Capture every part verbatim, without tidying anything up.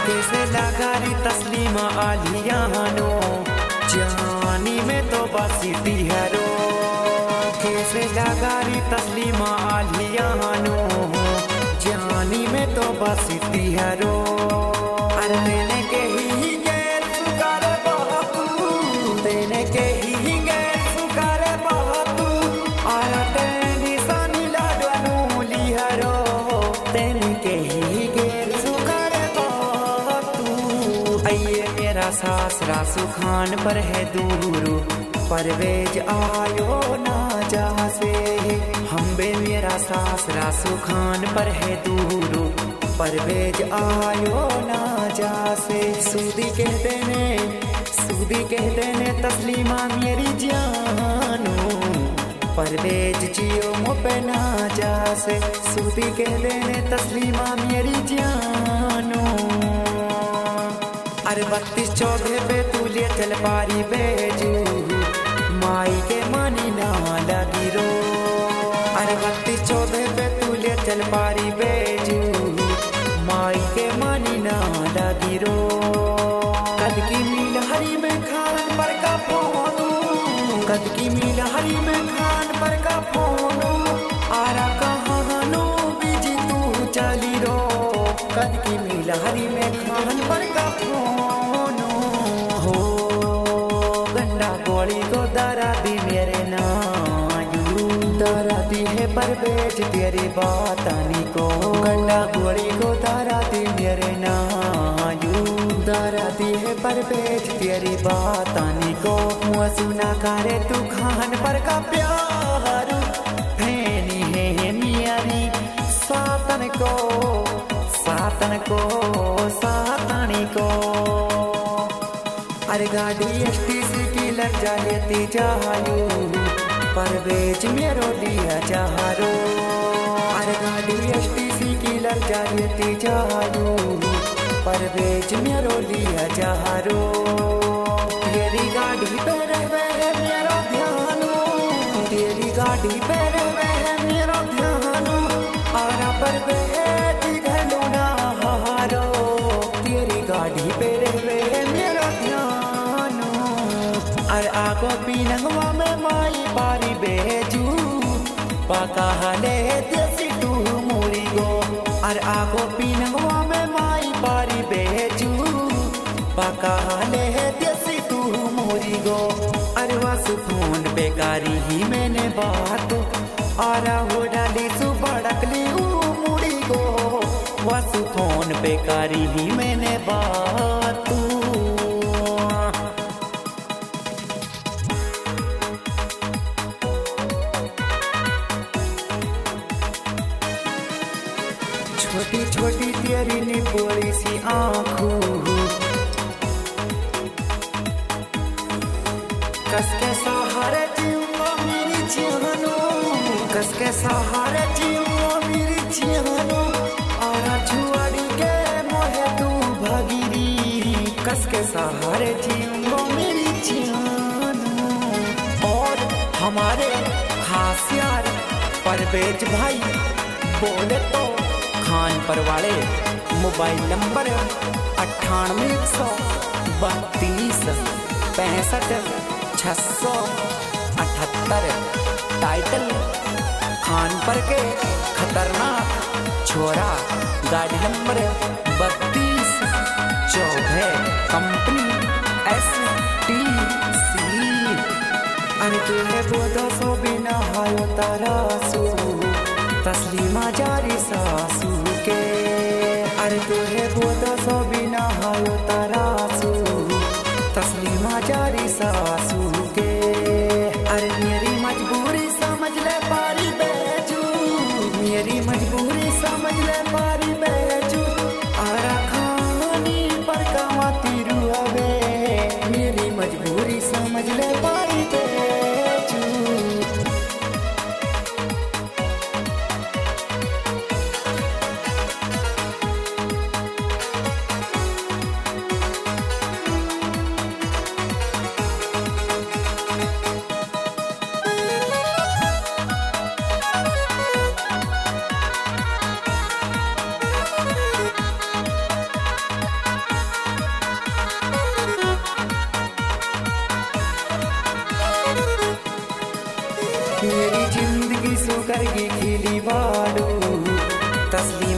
कैसे लगारी तस्लीमा आलियानो जानी में तो बसीती है रो। कैसे लगारी तस्लीमा आलियानो जानी में तो बसीती है रो। अरे तेने के ही गैर सुकारे बहतू, तेने के ही गैर सुकारे बहतू। आरा तेनी सानी लाडनू लिहरो, तेने के ही गैर सुकारे बहतू। आइए मेरा सासरा सुखान पर है दूर, परवेज आयो ना जहाँ से। हम बे मेरा सासरा सुखान पर है दूर, परवेज आयो ना जा से। सूदी कहते ने, सूदी कहते ने तस्लीमा मेरी जानो, परवेज जियो मुझे ना जा से। सूदी कहते ने तस्लीमा मेरी जानो। अरे बत्तीस चौदह पे तू ले चल पारी बेजू, माई के मानी ना लगी रो। अरे बत्तीस चौदह पे तू ले चल पारी बेजू, माई के मानी ना लगी रो। कद की मील हरी में खान पर का फोनू, कद की मील हरी में खान पर का फोनू। आरा कहानो बीजी तू चली रो, कद की मील हरी में खान पर का फोनू। हो गंडा गोली को दरा दी मेरे नायू, दरा दी है परवेज तेरी बातानी को। गंडा गोली को दरा दी मेरे नायू, दरा दी है परवेज तेरी बातानी को। मुँह सुना करे तू खान पर का प्यार, फैनी है मियारी सातन को, सातन को सातानी को। अरे गाड़ी एस टी सी की लग जाती चाहू, परवेज मेरो लिया चाहरो। अरे गाड़ी एस टी सी की लग जाती चाहू, परवेज मेरो लिया चाहरो। तेरी गाड़ी पे रहे मेरो ध्यानो, तेरी गाड़ी पे रहे मेरो ध्यानो। आरा परवेज घलो ना हारो, तेरी गाड़ी पे रहे मेरो ध्यानो। अरे आगो पीनंगवा में माई बारी बेजू, पाका हले देसी तू मुरी गो। अरे आगो पीनंगवा में माई बारी बेजू, पाका हले देसी तू मुरी गो। अरे वासु फोन बेकारी ही मैंने बात, आरा हो डाली सु बड़कली मुड़ी गो। वासु फोन बेकारी ही मैंने बात। छोटी छोटी तेरी निपोड़ी सी आँखों, कसके सहारे जीऊंगा मेरी जानो, कसके सहारे जीऊंगा मेरी जानो। आरा छुआड़ी के मोहे तू भगीरी, कसके सहारे जीऊंगा मेरी जानो। और हमारे खास यार परवेज भाई बोले तो खान पर वाले मोबाइल नंबर अट्ठानवे एक सौ बत्तीस पैंसठ छः सौ अठहत्तर। टाइटल खान पर के खतरनाक छोरा, गाड़ी नंबर बत्तीस चौदह, कंपनी एस टी सी। अरे तुहे बोधो सो बिना हायो तरासू, तस्लीमा जारी सासू के। अरे तुहे बोधो सो बिना हायो तरासू, तस्लीमा जारी सासू के। अरे मेरी मजबूरी समझ ले पारी बेजू, मेरी मजबूरी समझ ले पारी बेजू। आरा खानी पर कमाती रुहवे, मेरी मजबूरी समझ ले पारी बेजू।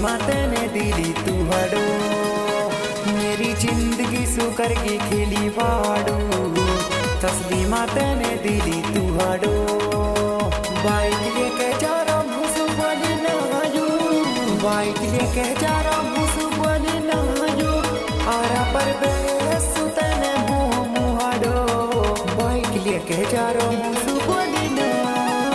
माते ने दिली तू हड़ो मेरी जिंदगी सुकर की खिली वाड़ो तस्ली माते ने दिली तू हड़ो बाइक लेके जा रहा भूसु वाली नाजू बाइक लेके जा रहा भूसु वाली नाजू आरा पर बेसु तने मुँह मुहाड़ो बाइक लेके जा रहा भूसु वाली नाजू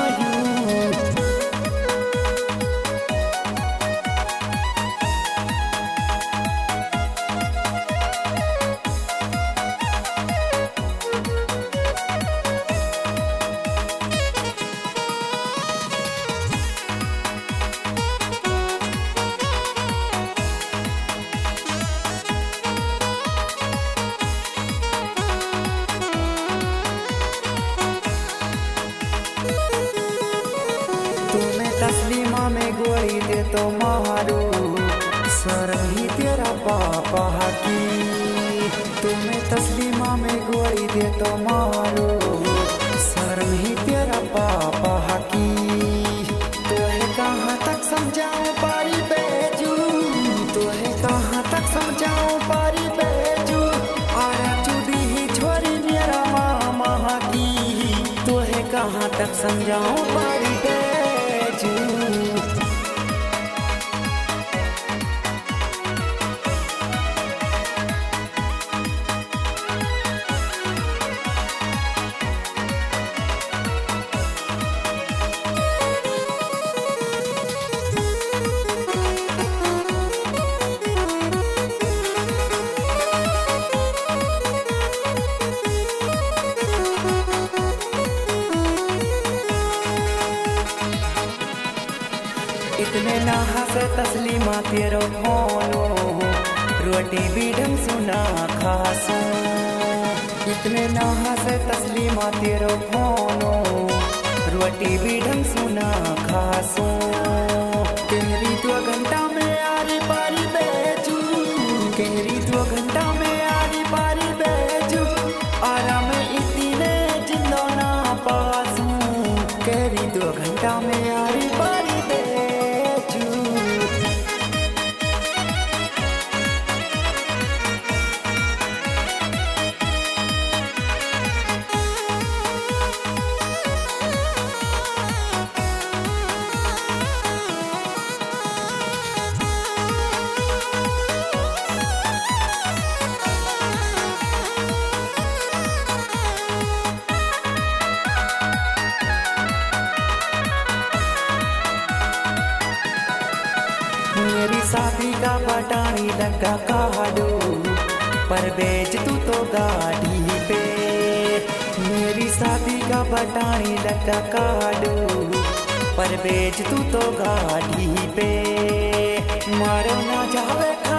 तुम्हें तस्लीमा में गोली दे तो मारो शर्म ही तेरा पापा की तुम्हें तस्लीमा में गोली दे तो मारो शर्म ही तेरा पापा की तोहे कहाँ तक समझाऊं पारी बेजू तोहे कहाँ तक समझाऊं पारी बेजू आरा चुदी ही छोरी मेरा मामा की तोहे कहाँ तक समझाऊं पारी बेजू इतने ना हंसे तस्लीमा तेरो फोनो रोटी भी ढंग सुना खासो इतने ना हंसे तस्लीमा तेरो फोनो रोटी भी ढंग सुना खासो तेरी दो घंटा में आरी पारी बेचू तेरी दो घंटा में आरी पारी बेचू आराम इतने जिंदो ना पासू तेरी दो घंटा में आरी पारी बेचू मेरी शादी का बटानी लगा काडो पर बेच तू तो गाड़ी पे मेरी शादी का बटानी लगा काडो पर बेच तू तो गाड़ी पे मारो ना जावे